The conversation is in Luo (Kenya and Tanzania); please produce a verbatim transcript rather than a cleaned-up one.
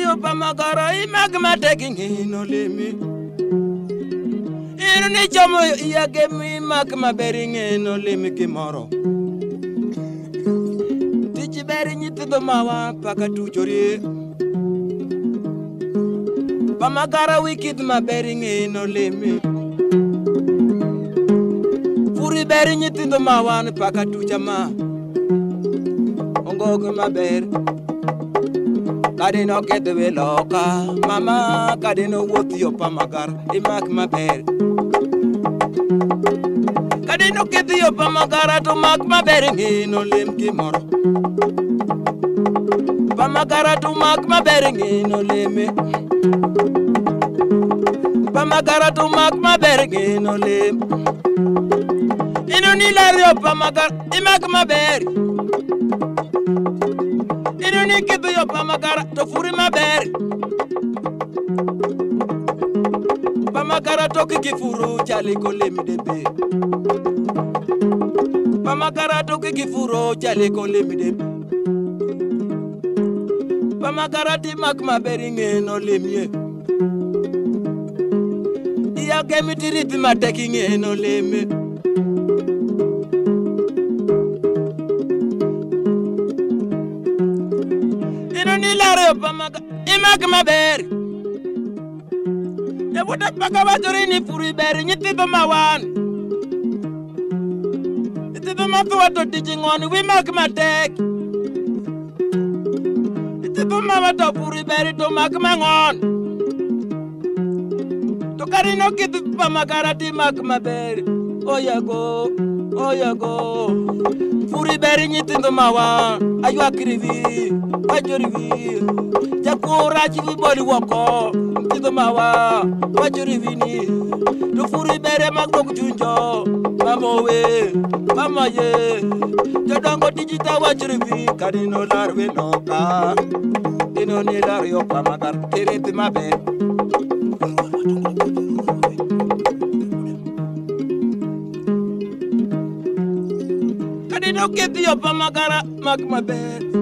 yo pamagara imagma taking no limi. Inu ni chomo ya gemi magma bering no limi kimoro. Tichi bering it the mawa pakatu jori. Pamagara wicked ma bering no limi. Furi bering it the mawa pakatu jama. Ongo ma ber. Kadino get the way loca, mama, Kadino what your pamagar, imak ma ber. Kadino get your pamagara to mak ma bering no lim kimoro. Pamagara to mak ma bering no lim. Pamagara to mak ma bering no lim. Inunilario pamagar, imak ma ber. Inuni kitu yo pamagara to furi maber. Pamagara to kikifuru chali kolemi debe. Pamagara to kikifuru chali kolemi debe. Pamagara ti mak maberinge no lemie. Iya gemi tiriti matekinge no lemie. Pamaga imak maber e buta paka batori ni furi ber ni tito mawan tito mato to dijingon we mak matek tito mama to furi ber to mak mangon to karino kit pamagara ti mak maber oyago oyago furi ber ni tito mawan ayu akrivi wajorivi jakura chivi boli woko tito mawa wajorivi ni to furi bere magdok junjo mamowe mamaye jodongo digital wajorivi kadino larwe loka dino ni lario pamagar terete mabe kadino keti yo pamagara magmabe